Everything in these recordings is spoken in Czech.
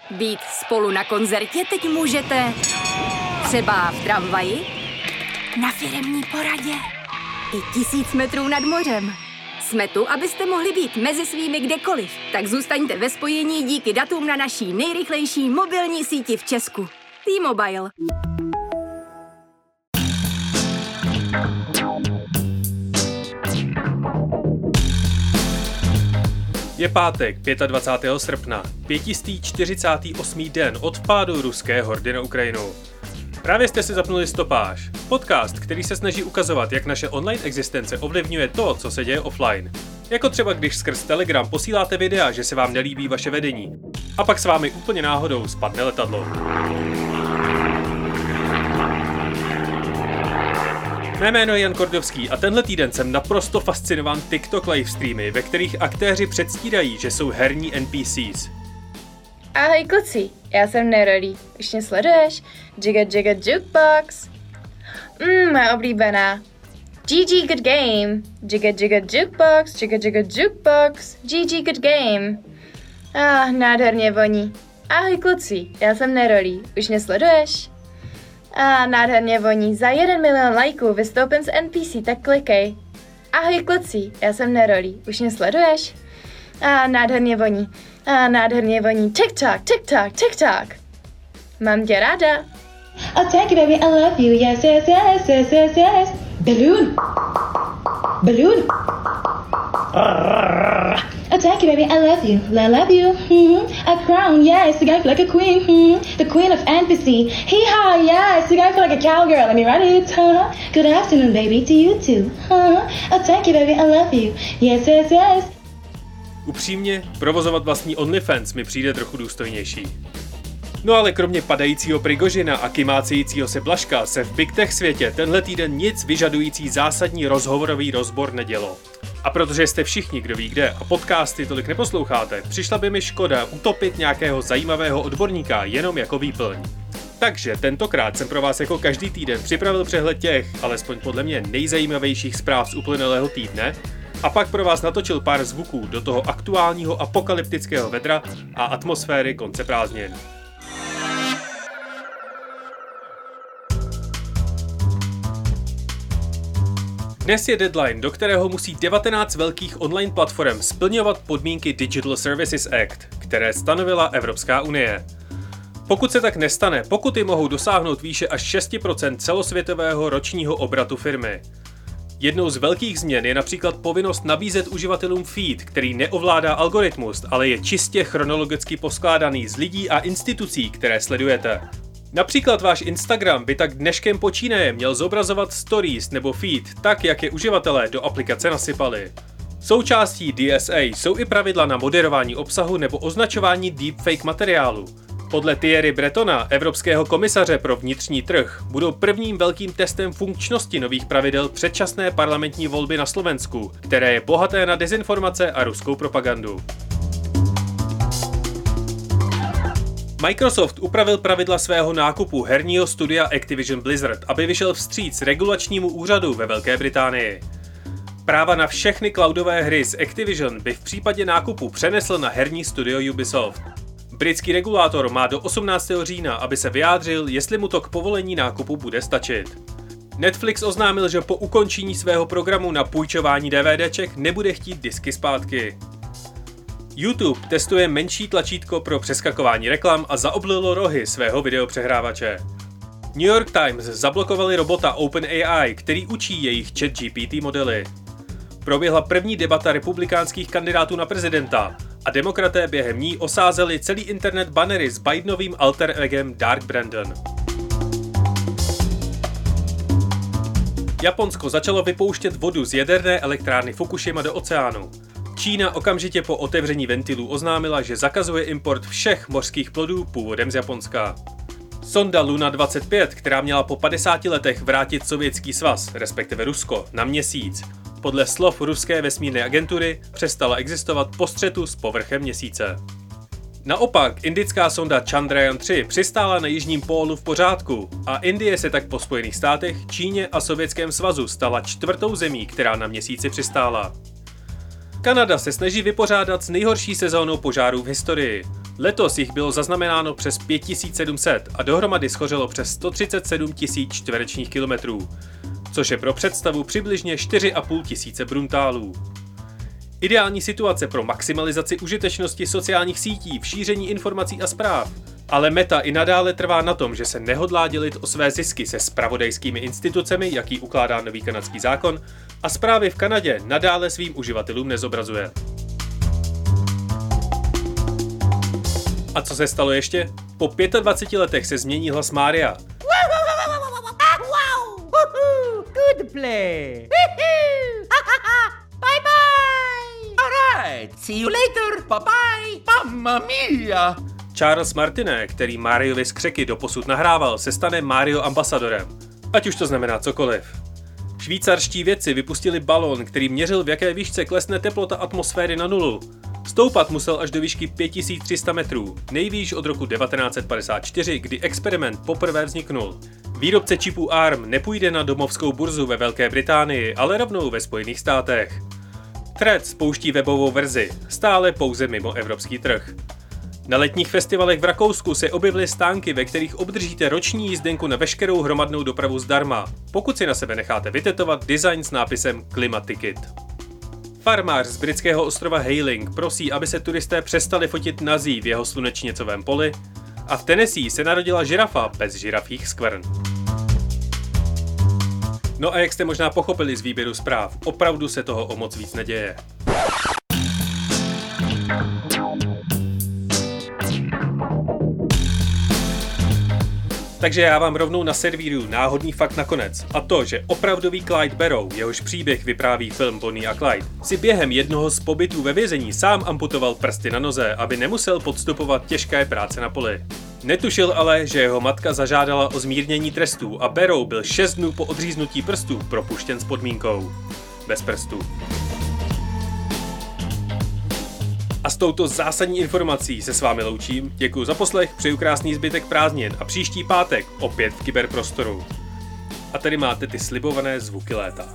Být spolu na koncertě teď můžete třeba v tramvaji, na firemní poradě i 1000 metrů nad mořem. Jsme tu, abyste mohli být mezi svými kdekoliv. Tak zůstaňte ve spojení díky datům na naší nejrychlejší mobilní síti v Česku. T-Mobile. Je pátek, 25. srpna, 548. den od vpádu ruské hordy na Ukrajinu. Právě jste si zapnuli Stopáž, podcast, který se snaží ukazovat, jak naše online existence ovlivňuje to, co se děje offline. Jako třeba když skrz Telegram posíláte videa, že se vám nelíbí vaše vedení. A pak s vámi úplně náhodou spadne letadlo. Mé jméno je Jan Kordovský a tenhle týden jsem naprosto fascinován TikTok livestreamy, ve kterých aktéři předstírají, že jsou herní NPCs. Ahoj kluci, já jsem Neroli. Už mě sleduješ? Jigga Jigga Jukebox. Moje oblíbená. GG Good Game. Jigga Jigga Jukebox, Jigga Jigga Jukebox. GG Good Game. Nádherně voní. Ahoj kluci, já jsem Neroli. Už mě sleduješ? Nádherně voní. Za 1 milion lajků vystoupím z NPC, tak klikej. Ahoj kluci, já jsem Neroli. Už mě sleduješ? Nádherně voní. Nádherně voní. TikTok, TikTok, TikTok. Mám tě ráda. Oh, thank you, baby, I love you. Yes, yes, yes, yes, yes, yes. Balloon. Balloon. Oh, thank you, baby, I love you. I love you. A crown, yes, the guy feel like a queen. The queen of NPC. Hee-haw, yes, the guy feel like a cowgirl. Let me write it. Good afternoon, baby, to you too. Oh, thank you, baby, I love you. Yes, yes, yes. Upřímně, provozovat vlastní OnlyFans mi přijde trochu důstojnější. No ale kromě padajícího Prigožina a kymácejícího se Blažka se v Big Tech světě tenhle týden nic vyžadující zásadní rozhovorový rozbor nedělo. A protože jste všichni, kdo ví kde a podcasty tolik neposloucháte, přišla by mi škoda utopit nějakého zajímavého odborníka jenom jako výplň. Takže tentokrát jsem pro vás jako každý týden připravil přehled těch, alespoň podle mě nejzajímavějších zpráv z uplynulého týdne, a pak pro vás natočil pár zvuků do toho aktuálního apokalyptického vedra a atmosféry konce prázdnin. Dnes je deadline, do kterého musí 19 velkých online platform splňovat podmínky Digital Services Act, které stanovila Evropská unie. Pokud se tak nestane, pokuty mohou dosáhnout výše až 6% celosvětového ročního obratu firmy. Jednou z velkých změn je například povinnost nabízet uživatelům feed, který neovládá algoritmus, ale je čistě chronologicky poskládaný z lidí a institucí, které sledujete. Například váš Instagram by tak dneškem počínaje měl zobrazovat stories nebo feed tak, jak je uživatelé do aplikace nasypali. Součástí DSA jsou i pravidla na moderování obsahu nebo označování deepfake materiálu. Podle Thierry Bretona, evropského komisaře pro vnitřní trh, budou prvním velkým testem funkčnosti nových pravidel předčasné parlamentní volby na Slovensku, které je bohaté na dezinformace a ruskou propagandu. Microsoft upravil pravidla svého nákupu herního studia Activision Blizzard, aby vyšel vstříc regulačnímu úřadu ve Velké Británii. Práva na všechny cloudové hry z Activision by v případě nákupu přenesl na herní studio Ubisoft. Britský regulátor má do 18. října, aby se vyjádřil, jestli mu to k povolení nákupu bude stačit. Netflix oznámil, že po ukončení svého programu na půjčování DVDček nebude chtít disky zpátky. YouTube testuje menší tlačítko pro přeskakování reklam a zaoblilo rohy svého videopřehrávače. New York Times zablokovali robota OpenAI, který učí jejich ChatGPT modely. Proběhla první debata republikánských kandidátů na prezidenta a demokraté během ní osázeli celý internet bannery s Bidenovým alter egem Dark Brandon. Japonsko začalo vypouštět vodu z jaderné elektrárny Fukushima do oceánu. Čína okamžitě po otevření ventilů oznámila, že zakazuje import všech mořských plodů původem z Japonska. Sonda Luna 25, která měla po 50 letech vrátit Sovětský svaz, respektive Rusko, na Měsíc, podle slov ruské vesmírné agentury přestala existovat po střetu s povrchem Měsíce. Naopak, indická sonda Chandrayaan 3 přistála na jižním pólu v pořádku a Indie se tak po Spojených státech, Číně a Sovětském svazu stala 4. zemí, která na Měsíci přistála. Kanada se snaží vypořádat s nejhorší sezónou požárů v historii. Letos jich bylo zaznamenáno přes 5700 a dohromady schořelo přes 137 000 čtverečních kilometrů, což je pro představu přibližně 4,5 tisíce bruntálů. Ideální situace pro maximalizaci užitečnosti sociálních sítí v šíření informací a zpráv. Ale Meta i nadále trvá na tom, že se nehodlá dělit o své zisky se zpravodajskými institucemi, jaký ukládá nový kanadský zákon, a zprávy v Kanadě nadále svým uživatelům nezobrazuje. A co se stalo ještě? Po 25 letech se změní hlas Mária. Good play. Bye bye. Alright, see you later. Bye bye. Mamma mia. Charles Martinet, který Mariovi skřeky doposud nahrával, se stane Mario ambasadorem. Ať už to znamená cokoliv. Švýcarští vědci vypustili balón, který měřil, v jaké výšce klesne teplota atmosféry na nulu. Stoupat musel až do výšky 5300 metrů, nejvýš od roku 1954, kdy experiment poprvé vzniknul. Výrobce čipů ARM nepůjde na domovskou burzu ve Velké Británii, ale rovnou ve Spojených státech. Threads spouští webovou verzi, stále pouze mimo evropský trh. Na letních festivalech v Rakousku se objevily stánky, ve kterých obdržíte roční jízdenku na veškerou hromadnou dopravu zdarma, pokud si na sebe necháte vytetovat design s nápisem Climaticket. Farmář z britského ostrova Hayling prosí, aby se turisté přestali fotit nazí v jeho slunečnicovém poli, a v Tennessee se narodila žirafa bez žirafích skvrn. No a jak jste možná pochopili z výběru zpráv, opravdu se toho o moc víc neděje. Takže já vám rovnou naservíruju náhodný fakt nakonec. A to, že opravdový Clyde Barrow, jehož příběh vypráví film Bonnie a Clyde, si během jednoho z pobytů ve vězení sám amputoval prsty na noze, aby nemusel podstupovat těžké práce na poli. Netušil ale, že jeho matka zažádala o zmírnění trestů a Barrow byl 6 dnů po odříznutí prstů propuštěn s podmínkou. Bez prstů. A s touto zásadní informací se s vámi loučím, děkuji za poslech, přeju krásný zbytek prázdnin a příští pátek opět v kyberprostoru. A tady máte ty slibované zvuky léta.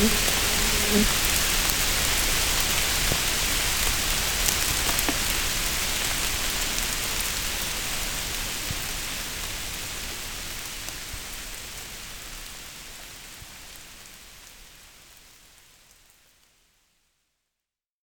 Hm.